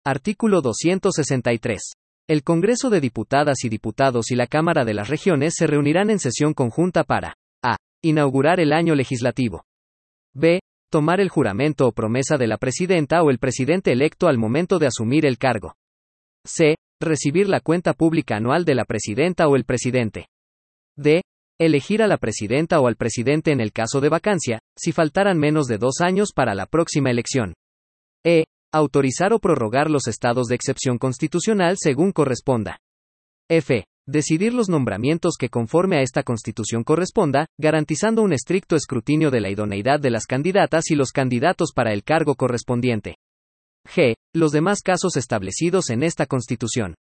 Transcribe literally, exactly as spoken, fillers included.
Artículo doscientos sesenta y tres. El Congreso de Diputadas y Diputados y la Cámara de las Regiones se reunirán en sesión conjunta para a. Inaugurar el año legislativo. b. Tomar el juramento o promesa de la presidenta o el presidente electo al momento de asumir el cargo. c. Recibir la cuenta pública anual de la presidenta o el presidente. d. Elegir a la presidenta o al presidente en el caso de vacancia, si faltaran menos de dos años para la próxima elección. e. Autorizar o prorrogar los estados de excepción constitucional según corresponda. f. Decidir los nombramientos que conforme a esta Constitución corresponda, garantizando un estricto escrutinio de la idoneidad de las candidatas y los candidatos para el cargo correspondiente. g. Los demás casos establecidos en esta Constitución.